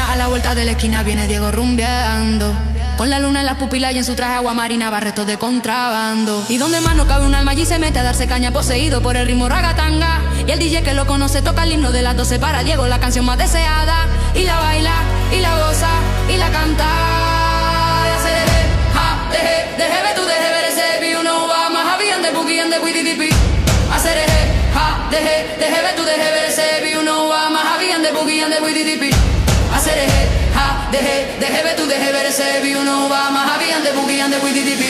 A la vuelta de la esquina viene Diego rumbeando, con la luna en las pupilas y en su traje agua marina va restos de contrabando. Y donde más no cabe un alma allí se mete a darse caña, poseído por el ritmo ragatanga. Y el DJ que lo conoce toca el himno de las 12 para Diego, la canción más deseada. Y la baila, y la goza, y la canta. Y hace deje, ja, deje, ve tú, deje ver ese vi uno va más happy and the boogie and the WDDP. Hace deje, ja, deje, ve tú, deje ver ese vi uno va más happy and the boogie and the WDDP. Hacer eje, ja, deje, ve tú, deje ver ese vi uno va más happy and the boogie and the WDDP.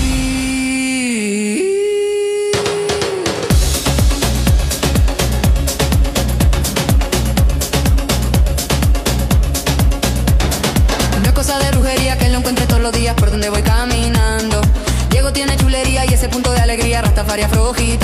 No es cosa de brujería que lo encuentre todos los días por donde voy caminando. Diego tiene chulería y ese punto de alegría, Rastafari afrojita.